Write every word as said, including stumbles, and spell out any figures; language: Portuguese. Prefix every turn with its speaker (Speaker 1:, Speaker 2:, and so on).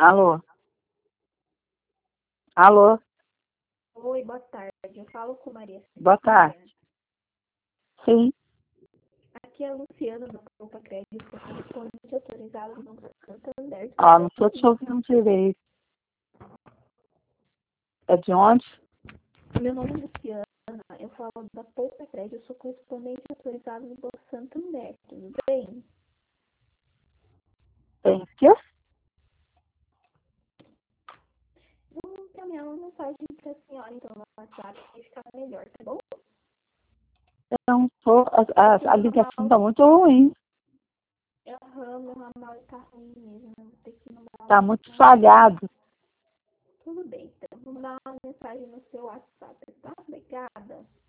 Speaker 1: Alô? Alô?
Speaker 2: Oi, boa tarde. Eu falo com Maria
Speaker 1: Boa tarde.
Speaker 2: Cecília.
Speaker 1: Sim.
Speaker 2: Aqui é a Luciana do Grupo Crédito, correspondente autorizado no Santander.
Speaker 1: Ó, não estou te ouvindo direito. É de onde?
Speaker 2: Meu nome é Luciana, eu falo da Poupa Crédito, eu sou correspondente autorizado do Santander, tudo bem?
Speaker 1: Tem que?
Speaker 2: Vou encaminhar uma mensagem para a senhora, então, no WhatsApp, que ficar melhor, tá bom?
Speaker 1: Eu não tô, a, a, a ligação está muito ruim.
Speaker 2: Aham, meu ramal está ruim mesmo, eu vou ter que mandar uma
Speaker 1: Está muito
Speaker 2: mensagem.
Speaker 1: falhado.
Speaker 2: Tudo bem, então, vou mandar uma mensagem no seu WhatsApp, tá? Obrigada.